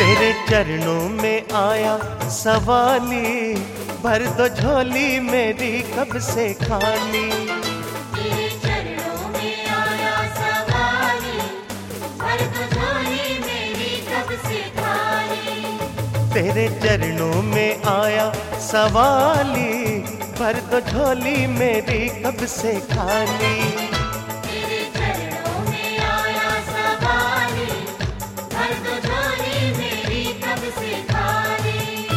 तेरे चरणों में आया सवाली, भर दो झोली मेरी कब से खाली। तेरे चरणों में आया सवाली, भर दो झोली मेरी कब से खाली। तेरे चरणों में आया सवाली, भर दो झोली मेरी कब से खाली। तेरे चरणों में आया सवाली, भर दो झोली मेरी कब से खाली।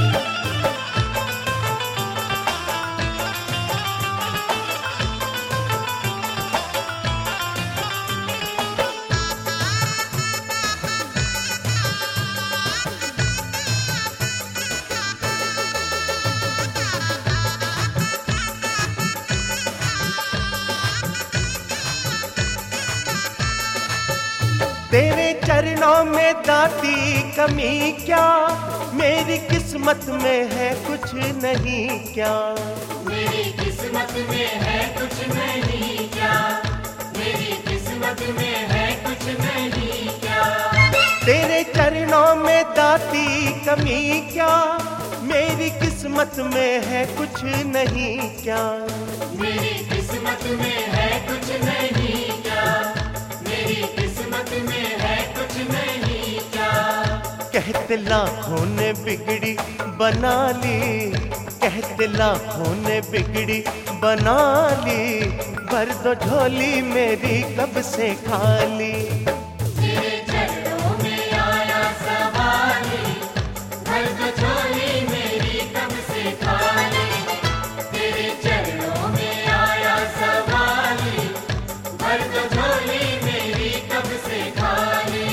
तेरे चरणों में दाती कमी क्या, मेरी किस्मत में है कुछ नहीं क्या। मेरी किस्मत में है कुछ नहीं क्या, मेरी किस्मत में है कुछ नहीं क्या। तेरे चरणों में दाती कमी क्या, मेरी किस्मत में है कुछ नहीं क्या। मेरी किस्मत में है कुछ नहीं क्या, मेरी किस्मत में है कुछ नहीं क्या। कहते लाखों ने बिगड़ी बना ली, कहते लाखों ने बिगड़ी बना ली, भर दो झोली मेरी कब से खाली। तेरे चरणों में आया सवाली, भर दो झोली मेरी कब से खाली। तेरे चरणों में आया सवाली, भर दो झोली मेरी कब से खाली।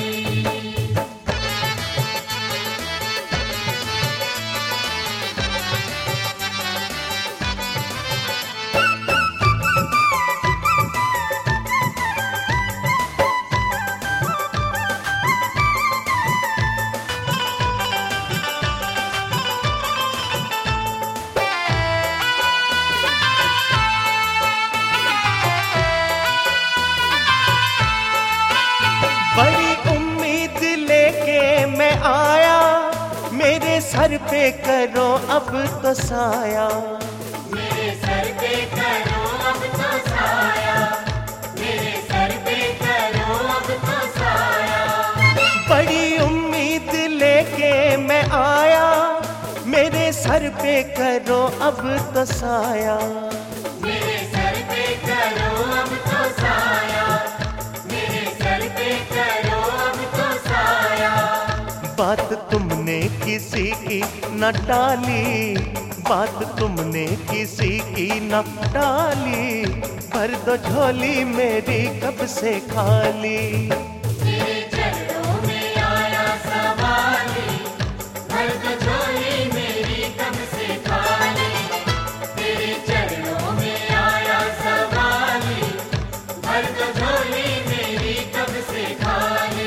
बड़ी उम्मीद लेके मैं आया, मेरे सर पे करो अब तो साया। मेरे सर पे करो अब तो साया, मेरे सर पे करो अब तो साया। बड़ी उम्मीद लेके मैं आया, मेरे सर पे करो अब तो साया। मेरे सर पे करो अब तो साया, मेरे सर पे करो अब तो साया। बात तुमने किसी की न टाली, बात तुमने किसी की न टाली, भर दो झोली मेरी कब से खाली। तेरे चरणों में आया सवाली, भर दो झोली मेरी कब से खाली। तेरे चरणों में आया सवाली, भर दो झोली मेरी कब से खाली।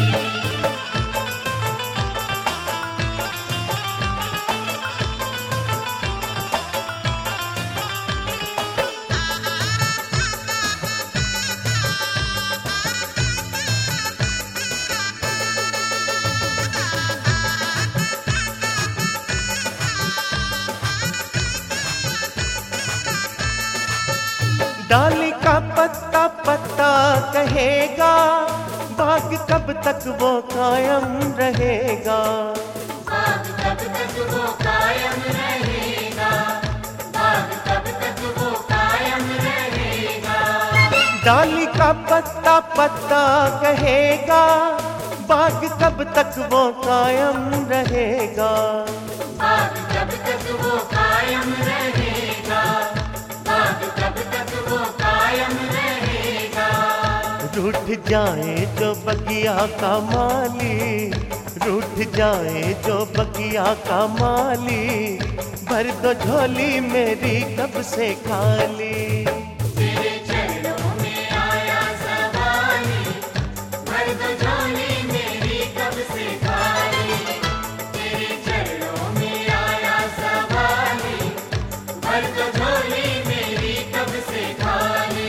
डाली का पत्ता पत्ता कहेगा, बाग कब तक वो कायम रहेगा। बाग कब तक वो कायम रहेगा, बाग कब तक वो कायम रहेगा। डाली का पत्ता पत्ता कहेगा, बाग कब तक वो कायम रहेगा। बाग कब तक वो कायम रहेगा, बाग कब तक वो कायम रहेगा। रूठ जाए जो बगिया का माली, रूठ जाए जो बगिया का माली, भर दो झोली मेरी कब से खाली। तेरे चरणों में आया सवाली, भर दो झोली मेरी कब से खाली। तेरे चरणों में आया सवाली, भर दो झोली मेरी कब से खाली।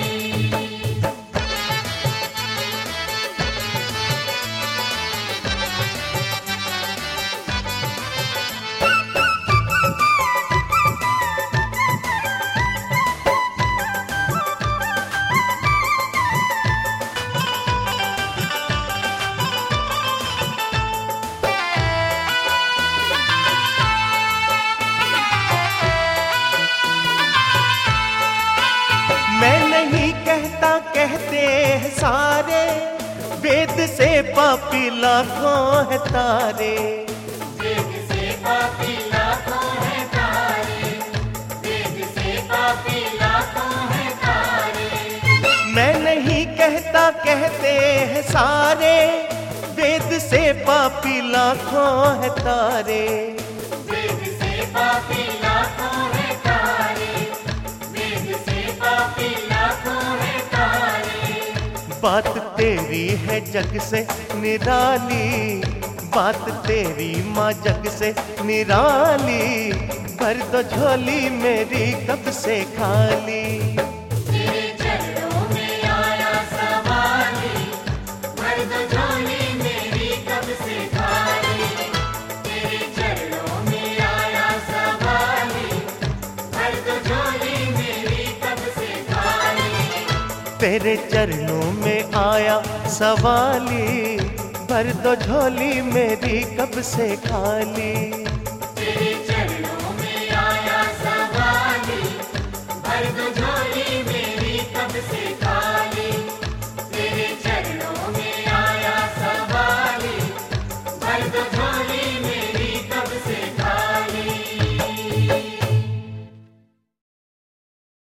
वेद से पापी लाखों है तारे, वेद से पापी लाखों है तारे, वेद से पापी लाखों है तारे। मैं नहीं कहता कहते हैं सारे, वेद से पापी लाखों है तारे। वेद से पापी लाखों है तारे, वेद से पापी लाखों है तारे। बात तेरी है जग से निराली, बात तेरी माँ जग से निराली, भर दो झोली मेरी कब से खाली। तेरे चरणों में आया सवाली, भर दो झोली मेरी कब से खाली। तेरे चरणों में आया सवाली, भर दो झोली मेरी कब से खाली। तेरे चरणों में आया सवाली, भर दो झोली मेरी कब से खाली।